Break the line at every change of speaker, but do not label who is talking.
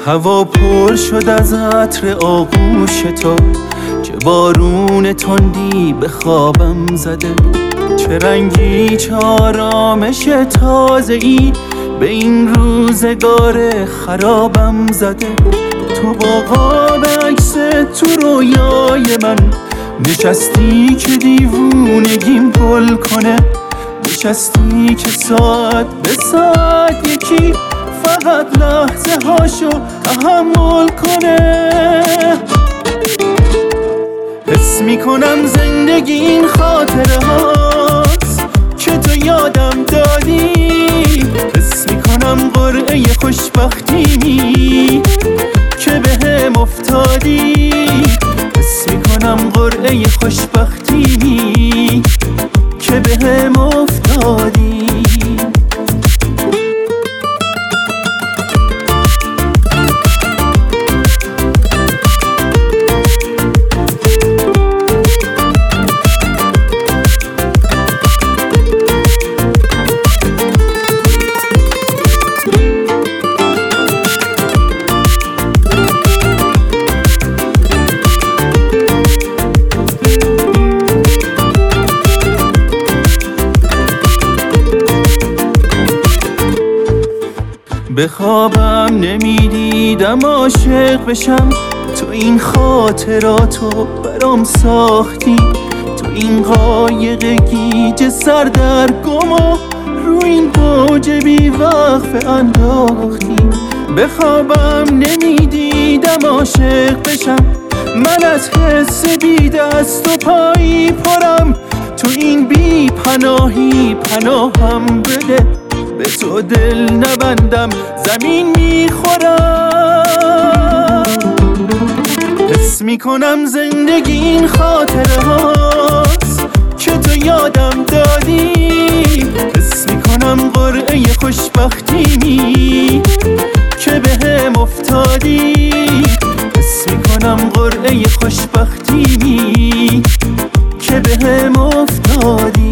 هوا پر شد از عطر آغوش تو، چه بارون تندی به خوابم زده، چه رنگی چه آرامش تازه‌ای به این روزگار خرابم زده. تو با قاب عکس تو رویای من نشستی که دیوونگیم گل کنه، نشستی که ساعت به ساعت یکی فقط لحظه هاشو تحمل کنه. حس میکنم زندگی این خاطره هاست که تو یادم دادی، حس میکنم قرعه خوشبختیمی که بهم افتادی، حس میکنم قرعه خوشبختیمی که بهم افتادی. به خوابم نمیدیدم عاشق بشم، تو این خاطراتو برام ساختی، تو این قایق گیج سر در گم و رو این موج بی وقفه انداختی. به خوابم نمیدیدم عاشق بشم، من از حس بی دست و پایی پرم، تو این بی پناهی پناهم بده، به تو دل نبندم زمین میخورم. حس میکنم زندگی این خاطره هاست که تو یادم دادی، حس میکنم قرعه خوشبختیمی که بهم افتادی، حس میکنم قرعه خوشبختیمی که بهم افتادی.